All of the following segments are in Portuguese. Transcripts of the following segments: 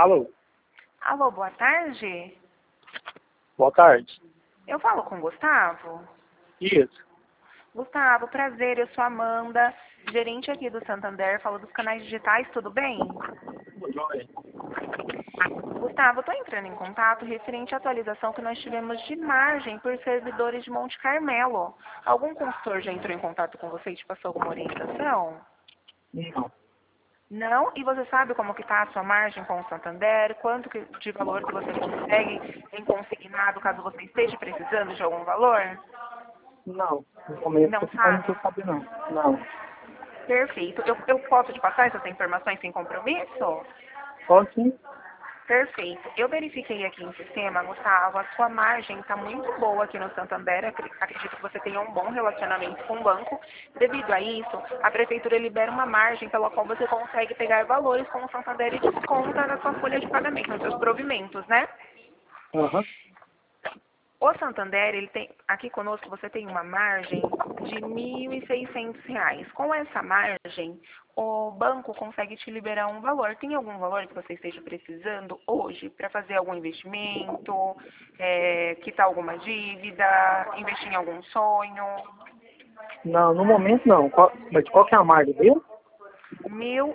Alô, Alô, boa tarde. boa tarde. Eu falo com o Gustavo. Isso. Gustavo, prazer, eu sou a Amanda, gerente aqui do Santander, falo dos canais digitais, tudo bem? Tudo jóia. Gustavo, estou entrando em contato referente à atualização que nós tivemos de margem por servidores de Monte Carmelo. Algum consultor já entrou em contato com você e te passou alguma orientação? Não. Não? E você sabe como que está a sua margem com o Santander? De valor que você consegue em consignado caso você esteja precisando de algum valor? Não. No momento Não eu não sabe? tô sabendo, não. Não. Perfeito. Eu posso te passar essas informações sem compromisso? Só sim. Perfeito. Eu verifiquei aqui em sistema, Gustavo, a sua margem está muito boa aqui no Santander. Acredito que você tenha um bom relacionamento com o banco. Devido a isso, a prefeitura libera uma margem pela qual você consegue pegar valores com o Santander e desconta na sua folha de pagamento, nos seus provimentos, né? Aham. O Santander, ele tem, aqui conosco você tem uma margem de R$ 1.600. Com essa margem, o banco consegue te liberar um valor. Tem algum valor que você esteja precisando hoje para fazer algum investimento, quitar alguma dívida, investir em algum sonho? Não, no momento não. Mas qual que é a margem dele? Mil,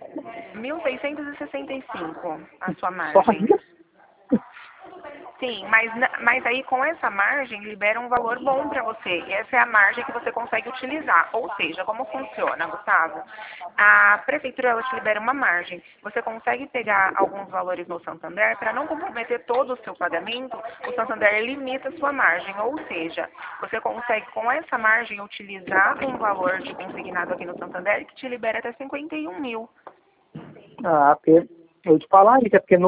1.665 a sua Só margem. isso? Sim, mas aí com essa margem libera um valor bom para você. E essa é a margem que você consegue utilizar. Ou seja, como funciona, Gustavo? A prefeitura ela te libera uma margem. Você consegue pegar alguns valores no Santander para não comprometer todo o seu pagamento. O Santander limita a sua margem. Ou seja, você consegue com essa margem utilizar um valor de consignado aqui no Santander que te libera até 51 mil. Ah, porque eu te falar isso, é porque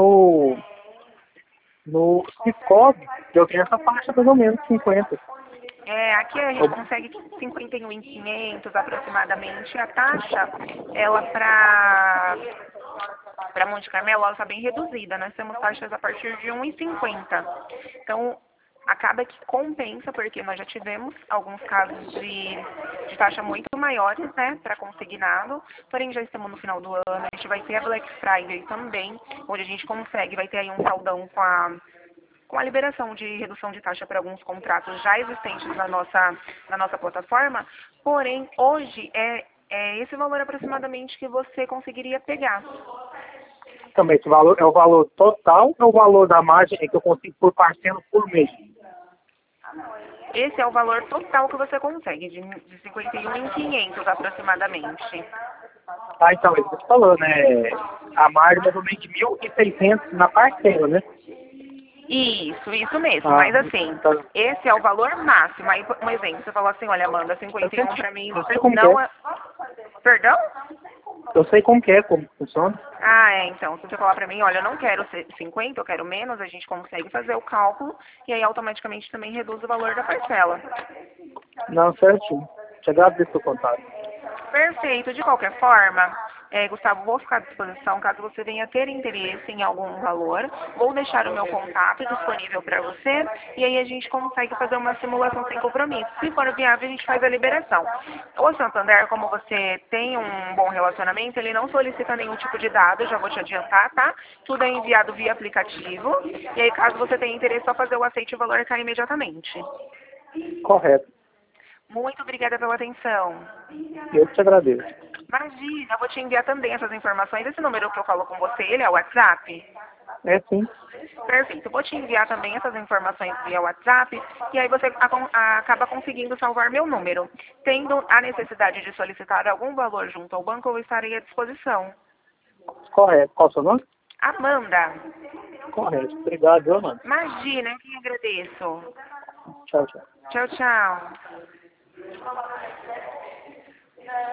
no Cicobi eu tenho essa faixa mais ou menos 50. Aqui a gente consegue 51.500 aproximadamente. A taxa, ela para Monte Carmelo, ela está bem reduzida. Nós temos taxas a partir de 1,50. Então, acaba que compensa, porque nós já tivemos alguns casos de taxa muito maiores, né, para consignado. Porém, já estamos no final do ano. A gente vai ter a Black Friday também, onde a gente vai ter aí um saldão com a liberação de redução de taxa para alguns contratos já existentes na nossa plataforma, porém, hoje é esse valor aproximadamente que você conseguiria pegar. Também esse valor é o valor total, é o valor da margem que eu consigo por parcela por mês. Esse é o valor total que você consegue, de 51.500 aproximadamente. Ah, então, isso que você falou, né? A margem mais ou menos de 1.600 na parcela, né? Isso mesmo. Ah, Mas assim, tá. esse é o valor máximo. Aí, um exemplo, você falou assim, olha, Amanda, Eu sei, 51 para mim eu sei como que não é. é... Perdão? Eu sei como que é, como funciona. Então, se você falar pra mim, olha, eu não quero 50, eu quero menos, a gente consegue fazer o cálculo e aí automaticamente também reduz o valor da parcela. Não, certinho. Te agradeço o contato. Perfeito. De qualquer forma, Gustavo, vou ficar à disposição caso você venha ter interesse em algum valor. Vou deixar o meu contato disponível para você e aí a gente consegue fazer uma simulação sem compromisso. Se for viável, a gente faz a liberação. O Santander, como você tem um bom relacionamento, ele não solicita nenhum tipo de dado, já vou te adiantar, tá? Tudo é enviado via aplicativo. E aí, caso você tenha interesse, é só fazer o aceite e o valor cai imediatamente. Correto. Muito obrigada pela atenção. Eu que te agradeço. Imagina, eu vou te enviar também essas informações. Esse número que eu falo com você, ele é o WhatsApp? É sim. Perfeito. Vou te enviar também essas informações via WhatsApp e aí você acaba conseguindo salvar meu número. Tendo a necessidade de solicitar algum valor junto ao banco, eu estarei à disposição. Correto. Qual o seu nome? Amanda, Correto. Obrigado, viu, mano? imagina, eu que agradeço. Tchau, tchau. Tchau, tchau.